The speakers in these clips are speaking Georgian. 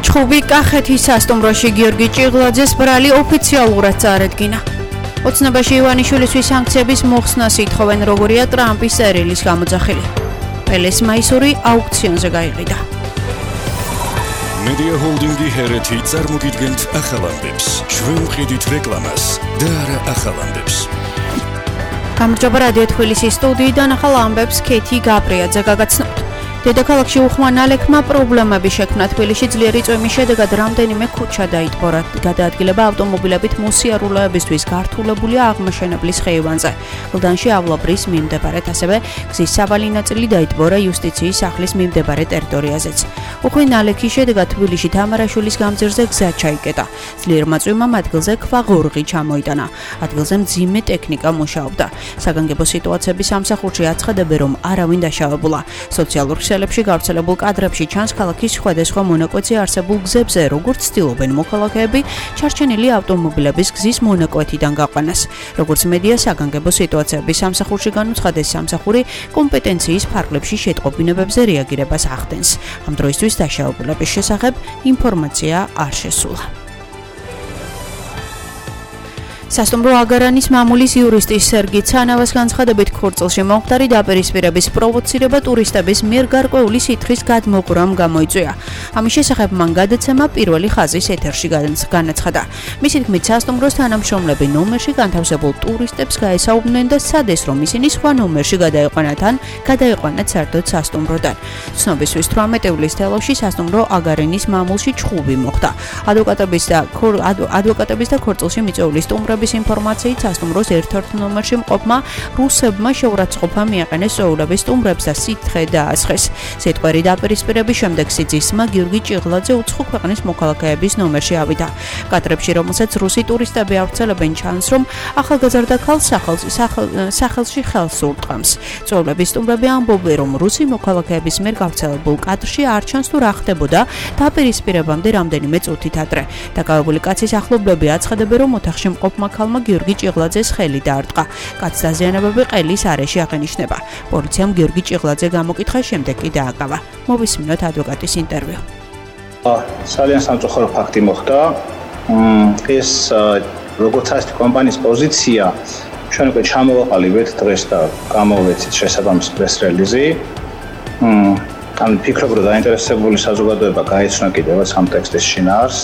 ჩხუბი კახეთის სასტუმროში გიორგი ჭიღლაძეს ბრალი ოფიციალურად წარადგინა. ოცნებაში ივანიშვილისთვის სანქციების მოხსნას ითხოვენ, როგორია ტრამპის წერილის გამოძახილი. პელეს მაისური აუქციონზე გაიყიდა. Media Holding-ი ჰერეთი წარმოგიდგენთ ახალ ამბებს. ჩვენ ვყიდით რეკლამას და არა ახალ ამბებს. გამარჯობა რადიო თბილისის სტუდიიდან ახალ ამბებს ქეთი გაბრიაძე გაგაცნობთ. დედაქალაქში უხმა ნალექმა პრობლემები შექმნა. თბილისში ძლიერი წვიმის შედეგად რამდენიმე ქუჩა დაიტბორა. გადაადგილება ავტომობილებით მოსიარულეებისთვის გართულებულია აღმაშენებლის ხეივანზე. გლდანში ავლაბრის მიმდებარედ, ასევე გზის სავალი ნაწილი დაიტბორა იუსტიციის სახლის მიმდებარე ტერიტორიაზეც. უხვი ნალექის შედეგად თბილისში თამარაშვილის გამზირზე გზა ჩაიკეტა. ძლიერმა წვიმამ ადგილზე ქვაღორღი ჩამოიტანა. ადგილზე მძიმე ტექნიკა მუშაობდა. საგანგებო სიტუაციების სამსახურში აცხადებენ, რომ არავინ დაშავებულა. სოციალურ ქსელებში გავრცელებულ კადრებში ჩანს ქალაქის სხვადასხვა მონაკვეთზე არსებულ გზებზე, როგორც ცდილობენ მოქალაქეები ჩარჩენილი ავტომობილების გზის მონაკვეთიდან გაყვანას. როგორც მედია საგანგებო სიტუაციების სამსახურში განუცხადეს, სამსახური კომპეტენციის ფარგლებში შეტყობინებებზე რეაგირებას ახდენს. ამ დროისთვის დაშავებულების შესახებ ინფორმაცია არ შესულა. სასტუმრო აგარანის მამულის იურისტის სერგი ცანავას განცხადებით, ქორწილში მომხდარი დაპირისპირების პროვოცირება ტურისტების მიერ გარკვეული სითხის გადმოყრამ გამოიწვია. ამის შესახებ მან გადაცემა პირველი ხაზის ეთერში განაცხადა. მისი თქმით, სასტუმროს თანამშრომლები ნომერში განთავსებულ ტურისტებს გაესაუბრნენ და სადეს, რომ ისინი სხვა ნომერში გადაეყვანათ საერთოდ სასტუმროდან. ცნობისთვის 18 ივლისს თელავში სასტუმრო აგარანის მამულში ჩხუბი მოხდა. ადვოკატების და ქორწილში მიწვეული სტუმრების ინფორმაციით სასტუმროს ერთ-ერთ ნომერში მყოფმა რუსებმა შეურაცხყოფა მიაყენეს წვეულების სტუმრებს და სითხე დაასხეს. სიტყვერი დაპირისპირების შემდეგ სიძისმა გიორგი ჭიღლაძე უცხო ქვეყნის მოქალაქეების ნომერში ავიდა. კადრებში, რომელსაც რუსი ტურისტები ავრცელებენ, ჩანს, რომ ახალგაზრდა ქალს სახელში ხელს ურტყამს. წვეულების სტუმრები ამბობენ, რომ რუსი მოქალაქეების მიერ გავრცელებულ კადრში არ ჩანს თუ რა ხდებოდა დაპირისპირებამდე რამდენიმე წუთით ადრე. დაკავებული კაცის ახლობლები აცხადებენ, რომ ოთახში მყოფმა ქალმა გიორგი ჭიღლაძეს ხელი დაარტყა. კაცს დაზიანებები ყელის არეში აღენიშნება. პოლიციამ გიორგი ჭიღლაძე გამოკითხა, შემდეგ კი დააკავა. მოვისმინოთ ადვოკატის ინტერვიუ. ძალიან სამწუხარო ფაქტი მოხდა. ეს როგორც ასეთი კომპანიის პოზიცია ჩვენ უკვე ჩამოვაყალიბეთ დღეს და გამოვეცით შესაბამისი პრეს-რელიზი. ან ფიქრობ, რომ დაინტერესებული საზოგადოება გაეცნო კიდევაც ამ ტექსტის შინაარსს.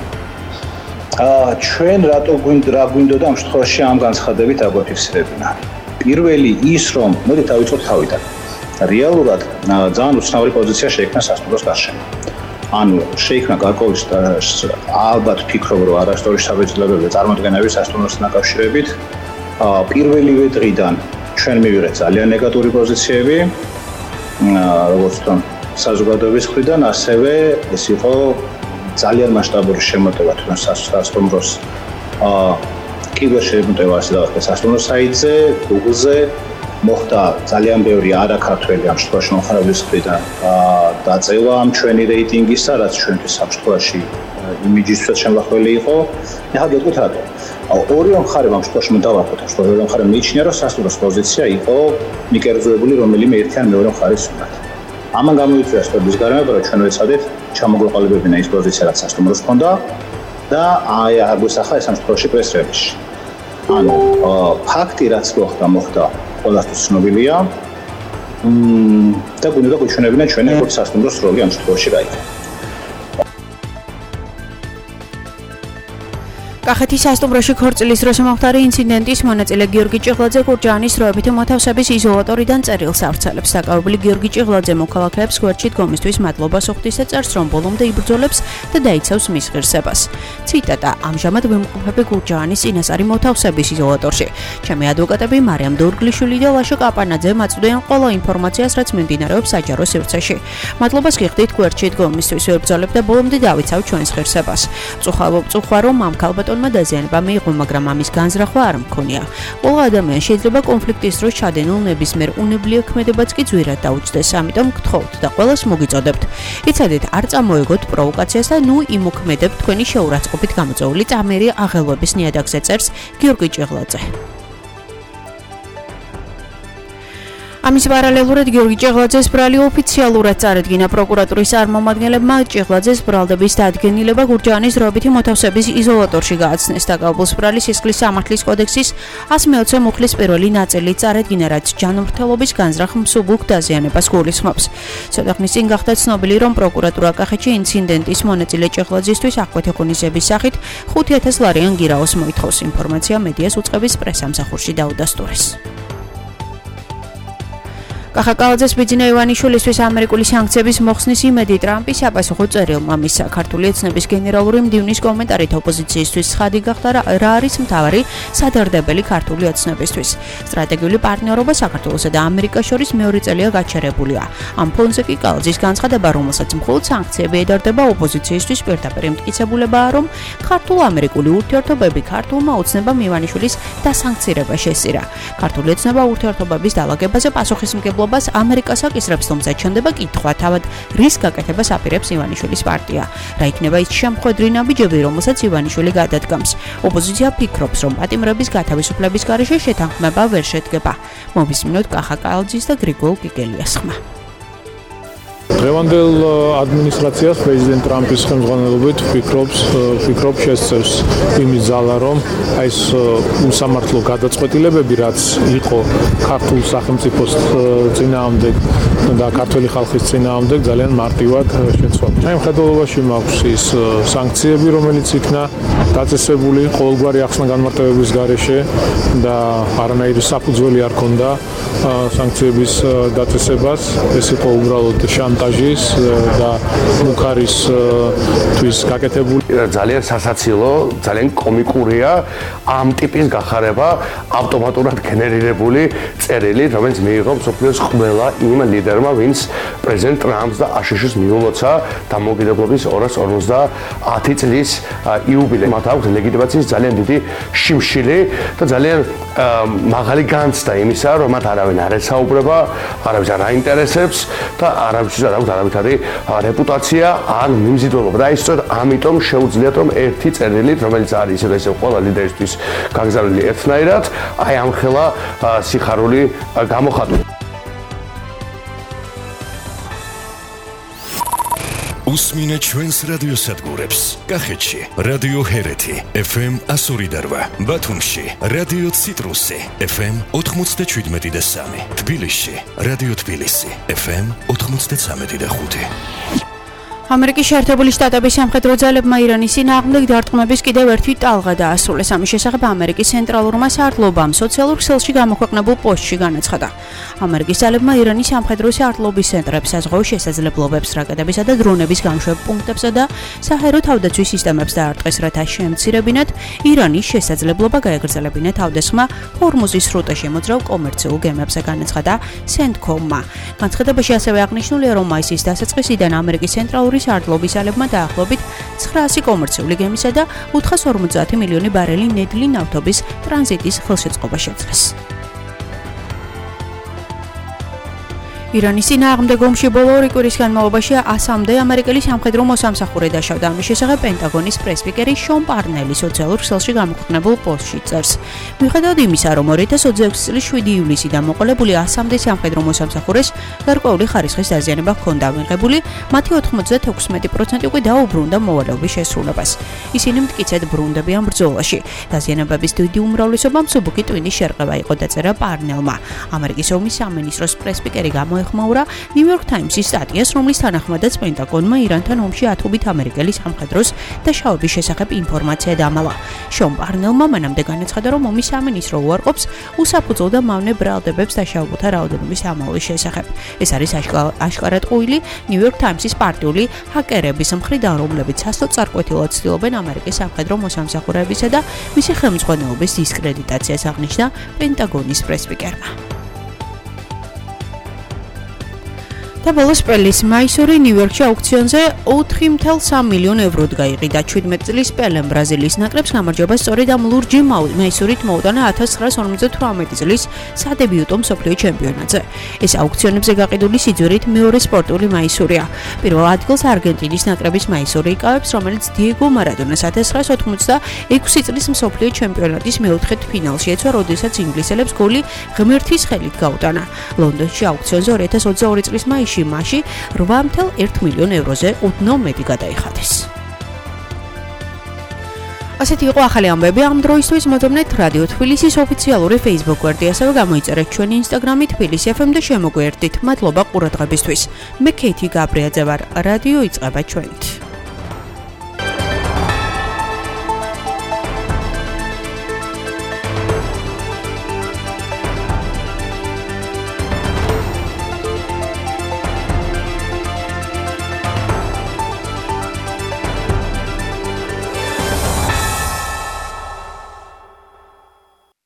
ჩვენ რა გვინდოდა ამ შემთხვევაში ამ განცხადებით აგვაფიქსირებინა. პირველი ის, რომ მოდით დავიწყოთ თავიდან. რეალურად ძალიან უცნაური პოზიცია შეიქმნა სასტუმროს გარშემო. ანუ შეიქმნა გარკვეული ალბათ ფიქრობ, რომ არასწორი საბეჭდილებები წარმოადგენები სასტუმროსთან დაკავშირებით. პირველივე დღიდან ჩვენ მივიღეთ ძალიან ნეგატიური პოზიციები, როგორც თვითონ საზოგადოების მხრიდან, ასევე ეს იყო ძალიან მასშტაბური შემოტევა თვითონ სასტუმროს კიდევ შემოტევა ასე დავახსენე სასტუმროს საიტზე, Google-ზე მოხდა ძალიან ბევრი არაქართველი ამ შემთხვევაში მომხმარებლის მხრიდან დაწევა ამ ჩვენი რეიტინგისა, რაც ჩვენთვის ამ შემთხვევაში იმიჯისთვის შემახველი იყო. ახლა გეტყვით რატო. ორივე მხარემ ამ შემთხვევაში მოვარქოთ, ორივე მხარემ მიიჩნია, რომ სასტუმროს პოზიცია იყო მიკერძოებული რომელიმე ერთი ან მეორე მხარის მიმართ. ამან გამოიწვია სტობის გარემოება, რომ ჩვენ ვეცადეთ ჩამოგვეყალიბებინა ის პოზიცია, რაც სასტუმროს ჰქონდა და აგვესახა ეს ამ შემთხვევაში პრეს-რელიზში. ანუ ფაქტი, რაც მოხდა ყველასთვის ცნობილია და გვინდა გვიჩვენებინა ჩვენი როგორც სასტუმროს როლი ამ შემთხვევაში რა იყო. კახეთის სასტუმროში ქორწილის დროს მომხდარი ინციდენტის მონაწილე გიორგი ჭიღლაძე გურჯაანის დროებით მოთავსების იზოლატორიდან წერილს ავრცელებს. დაკავებული გიორგი ჭიღლაძე მოქალაქეებს გვერდში დგომისთვის მადლობას უხდის და წერს, რომ ბოლომდე იბრძოლებს და დაიცავს მის ღირსებას. ციტატა: ამჟამად ვიმყოფები გურჯაანის წინასწარი მოთავსების იზოლატორში. ჩემი ადვოკატები მარიამ დორგლიშვილი და ლაშო კაპანაძე მაწვდიან ყველა ინფორმაციას, რაც მიმდინარეობს საჯარო სივრცეში. მადლობას გიხდით გვერდში დგომისთვის, ვებრძოლებ და ბოლომდე დავიცავ ჩვენს ღირსებას. წუხვა რომ ამ ქალბატონმა დაზიანება მიიღო, მაგრამ ამის განზრახვა არ მქონია. ყველა ადამიანი შეიძლება კონფლიქტის დროს ჩადენილ ნებისმიერ უნებლიე ქმედებაც კი ძვირად დაუჯდეს, ამიტომ გთხოვთ და ყველას მოგიწოდებთ. იცადეთ, არ წამოეგოთ პროვოკაციას და ნუ იმოქმედებთ თქვენი შეურაცხყოფით გამოწვეული წამერი აღელვების ნიადაგზე, წერს გიორგი ჭიღლაძე. ამის პარალელურად გიორგი ჭეღლაძეს ბრალი ოფიციალურად წარედგინა პროკურატურის წარმომადგენლებმა ჭეღლაძეს ბრალდების დადგენილება გურჯაანის დროებითი მოთავსების იზოლატორში გააცნეს. დაკავებულს ბრალი სისხლის სამართლის კოდექსის 120 მუხლის პირველი ნაწილი წარედგინა, რაც ჯანმრთელობის განზრახ მსუბუქ დაზიანებას გულისხმობს. ცოტა ხნის წინ გახდა ცნობილი, რომ პროკურატურა კახეთში ინციდენტის მონაწილე ჭეღლაძისთვის აქვეთა ღონისძიების სახით 5000 ლარიან გირაოს მოითხოვს. ინფორმაცია მედიას უწყების პრესამსახურში დაუდასტურეს. კახაკალაძეს ბიძინა ივანიშვილისთვის ამერიკული სანქციების მოხსნის იმედი ტრამპის საპასუხო წერილმა მისცა. ქართული ოცნების გენერალური მდივნის კომენტარით ოპოზიციისთვის ცხადი გახდა, რა არის მთავარი სადარდებელი ქართული ოცნებისთვის. სტრატეგიული პარტნიორობა საქართველოსა და ამერიკას შორის მეორე წელია გაჩერებულია. ამ ფონზე კი კალაძის განცხადება, რომელსაც მხოლოდ სანქციები ედარდება, ოპოზიციისთვის პირდაპირ მტკიცებულებაა, რომ ქართულ-ამერიკული ურთიერთობები ქართულმა ოცნებამ ივანიშვილის დასანქცირება შესწირა. ქართული ოცნება ურთიერთობების დალაგებაზე პასუხისმგებლობას ამერიკას აკისრებს, თუმცა ჩნდება კითხვა, თავად რის გაკეთებას აპირებს ივანიშვილის პარტია. რა იქნება ის შემხვედრი ნაბიჯები, რომელსაც ივანიშვილი გადადგამს. ოპოზიცია ფიქრობს, რომ პატიმრების გათავისუფლების გარეშე შეთანხმება ვერ შედგება. მოვისმინოთ კახაკალაძის და გრიგოლ გიგელიას ხმა. დღევანდელ ადმინისტრაციას პრეზიდენტ ტრამპის ხელმძღვანელობით ფიქრობ შესწევს იმის ძალა, რომ აი ეს უსამართლო გადაწყვეტილებები, რაც იყო ქართულ სახელმწიფოს წინააღმდეგ და ქართული ხალხის წინააღმდეგ, ძალიან მარტივად შეცვალა. აი მხედველობაში მაქვს ის სანქციები, რომელიც იქნა დაწესებული ყოველგვარი ახსნა განმარტებების გარეშე და არანაირი საფუძველი არ ქონდა სანქციების დაწესებას. ეს იყო უბრალოდ შანტაჟის და მუხარისთვის გაკეთებული. ძალიან სასაცილო, ძალიან კომიკურია ამ ტიპის გახარება ავტომატურად გენერირებული წერილით, რომელიც მიიღო მსოფლიოს ყველა იმ ლიდერმა, ვინც პრეზიდენტ ტრამპს და აშშ-ს მიულოცა დამოუკიდებლობის 250 წლის იუბილე. მათ აქვს ლეგიტიმაციის ძალიან დიდი შიმშილი და ძალიან მაღალი განცდა იმისა, რომ მათ არავინ არ ესაუბრება, არავის არ აინტერესებს და არავის არ აქვს არავითარი რეპუტაცია ან მიმზიდველობა. და ისწორედ ამიტომ შეუძლიათ, რომ ერთი წერილით, რომელიც არის ისე ყველა ლიდერისთვის გაგზავნილი ერთნაირად, აი ამ ხელა სიხარული გამოხატვა. უსმინეთ ჩვენს რადიოსადგურებს. კახეთში რადიო ჰერეთი FM 102.8, ბათუმში რადიო ციტრუსი FM 97.3, თბილისში რადიო თბილისი FM 93.5. ამერიკის შეერთებული შტატების სამხედრო ძალებმა ირანის წინააღმდეგ დარტყმების კიდევ ერთი ტალღა დაასრულეს. ამის შესახებ ამერიკის ცენტრალურმა სარდლობამ სოციალურ ქსელში გამოქვეყნებულ პოსტში განაცხადა. ამერიკის ძალებმა ირანის სამხედრო სარდლობის ცენტრებს, საზღვაო შესაძლებლობებს, რაკეტებისა და დრონების გამშვებ პუნქტებსა და საჰაერო თავდაცვის სისტემებს დაარტყეს, რათა შეემცირებინათ ირანის შესაძლებლობა გაეგრძელებინა თავდასხმა ჰორმუზის სრუტეში მოძრავ კომერციულ გემებზე, განაცხადა CENTCOM-მა. განცხადებაში ასევე აღნიშნულია, რომ მაისის დასაწყისიდან ამერიკის ცენტრალური სარდლობის ძალებმა დაახლოებით 900 კომერციული გემისა და 450 მილიონი ბარელი ნედლი ნავთობის ტრანზიტის ხელშეწყობა შეძლეს. ირანის წინააღმდეგ ომში ბოლო 2 კვირის განმავლობაში 100-მდე ამერიკელი სამხედრო მოსამსახურე დაშავდა. ამის შესახებ პენტაგონის პრესპიკერი შონ პარნელი სოციალურ ქსელში გამოქვეყნებულ პოსტში წერს. მიუხედავად იმისა, რომ 2026 წლის 7 ივლისიდან მოყოლებული 100-მდე სამხედრო მოსამსახურეს გარკვეული ხარისხის დაზიანება ჰქონდა მიღებული, მათი 96% უკვე დაუბრუნდა მოვალეობის შესრულებას. ისინი მტკიცედ ბრუნდებიან ბრძოლაში. დაზიანებების დიდი უმრავლესობა მსუბუქი ტვინის შერყევა იყო, დაწერა პარნელმა. ამერიკის ომის სამინისტროს პრესპიკერი მოეხმაურა New York Times-ის სტატიას, რომლის თანახმადაც პენტაგონმა ირანთან ომში ათობით ამერიკელი სამხედროს დაშავების შესახებ ინფორმაცია დამალა. შონ პარნელმა მანამდე განაცხადა, რომ ომის სამინისტრო უარყოფს უსაფუძვლო და მავნე ბრალდებებს დაშავებულთა რაოდენობის ამოვლის შესახებ. ეს არის აშკარად ყუილი New York Times-ის პარტიული ჰაკერების მხრიდან, რომლებიც სასტო წარკვეთილად ცდილობენ ამერიკის სამხედრო მოსამსახურეებისა და მისი ხელმძღვანელობის დისკრედიტაციას, აღნიშნა პენტაგონის პრესპიკერმა. და ბოლოს სპელის მაისური ნიუ-იორკში აუქციონზე 4.3 მილიონ ევროდ გაიყიდა. 17 წლის სპელემ ბრაზილიის ნაკრებს გამარჯვება სწორედ ამ ლურჯი მაისურით მოუტანა 1958 წლის სადებიუტო მსოფლიო ჩემპიონატზე. ეს აუქციონებზე გაყიდული სიძვირით მეორე სპორტული მაისურია. პირველ ადგილს არგენტინის ნაკრების მაისური იკავებს, რომელიც დიეგო მარადონას 1986 წლის მსოფლიო ჩემპიონატის მეოთხედ ფინალში ეცვა, როდესაც ინგლისელებს გოლი ღმერთის ხელით გაუტანა. ლონდონში აუქციონზე 2022 წლის მაისში მასში 8.1 მილიონ ევროზე ოდნავ მეტი გადაიხადეს. ასეთი იყო ახალი ამბები ამ დროისთვის. მოძებნეთ რადიო თბილისის ოფიციალური Facebook გვერდი, ასევე გამოიწერეთ ჩვენი Instagram-ი თბილისი FM და შემოგვიერთდით. მადლობა ყურადღებისთვის. მე ქეითი გაბრიაძე ვარ. რადიო იწყება ჩვენით.